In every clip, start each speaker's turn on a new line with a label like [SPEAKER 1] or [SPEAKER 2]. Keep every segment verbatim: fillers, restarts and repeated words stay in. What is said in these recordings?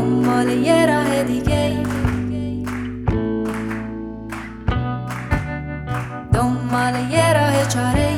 [SPEAKER 1] دنبال یه راه دیگه، دنبال یه راه چاره،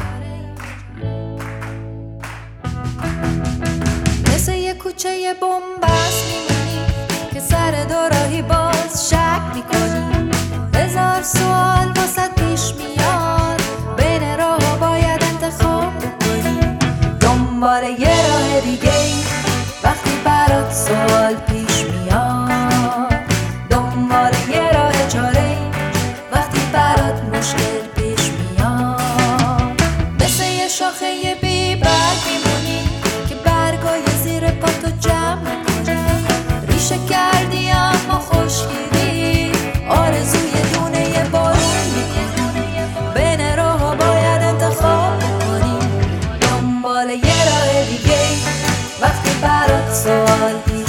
[SPEAKER 1] مثل یه کوچه بنبست میمونی که سر دوراهی باز شک میکنی. هزار سوال واسط پیش میاد، بین راه باید انتخاب بکنی. دنبال یه راه دیگه وقتی برات سوال پیش میاد، دنبال یه راه چاره وقتی برات مشکل پیش میاد. مثل یه شاخه بی برگ میمونی که برگای زیر پاتو جمع میکنی. ریشه کردی اما خشکیدی، آرزوی دونه یه بارون میکنی. بین راه باید انتخاب بکنی، دنبال یه راه دیگه وقتی برات سوال